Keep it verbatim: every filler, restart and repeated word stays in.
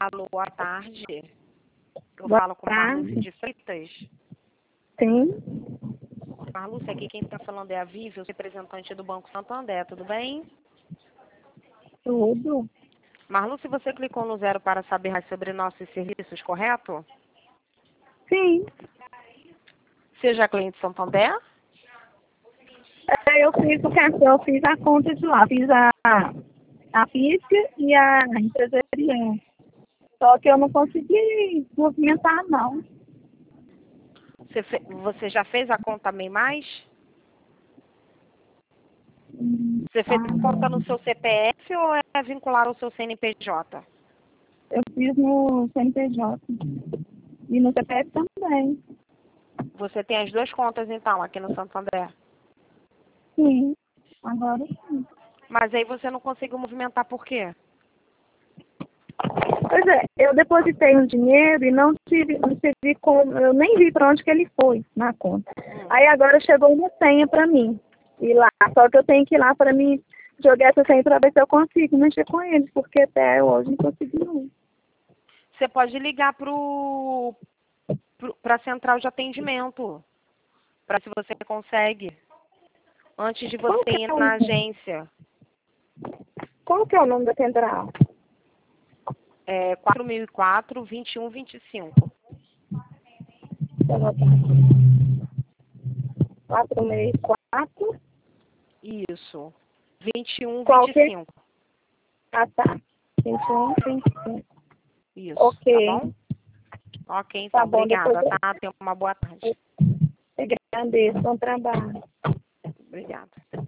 Alô, boa tarde. Eu Boa falo com tarde. Marluce de Freitas. Sim, Marluce, aqui quem está falando é a Vivi, eu sou representante do Banco Santander, tudo bem? tudo. Marluce, você clicou no zero para saber mais sobre nossos serviços, correto? Sim. Seja cliente Santander? É, Eu fiz o cartão, eu fiz a conta de lá, fiz a, a física e a empresarial. Só que eu não consegui movimentar, não. Você, fe- você já fez a conta MEI Mais? Hum, Você fez a conta no ah, seu C P F ou é vincular ao seu C N P J? Eu fiz no C N P J e no C P F também. Você tem as duas contas, então, aqui no Santander. Sim, agora sim. Mas aí você não conseguiu movimentar por quê? Pois é, eu depositei um dinheiro e não tive, não tive como, eu nem vi para onde que ele foi na conta. Hum. Aí agora chegou uma senha para mim. E lá, só que eu tenho que ir lá para mim jogar essa senha para ver se eu consigo mexer com ele, porque até hoje não consegui não. Você pode ligar pro para a central de atendimento, para se você consegue, antes de Qual você que ir é na o, agência. qual que é o nome da central? É quatro mil e quatro, vinte e um, vinte e cinco. Deixa eu anotar. quatro seis quatro. Isso. vinte e um, Qual vinte e que? cinco. Ah, tá. vinte e um, vinte e cinco. Isso, tá Ok. bom? Ok, Tá então. bom, depois Obrigada, tá? Tenha uma boa tarde. eu eu agradeço. Bom trabalho. Obrigada.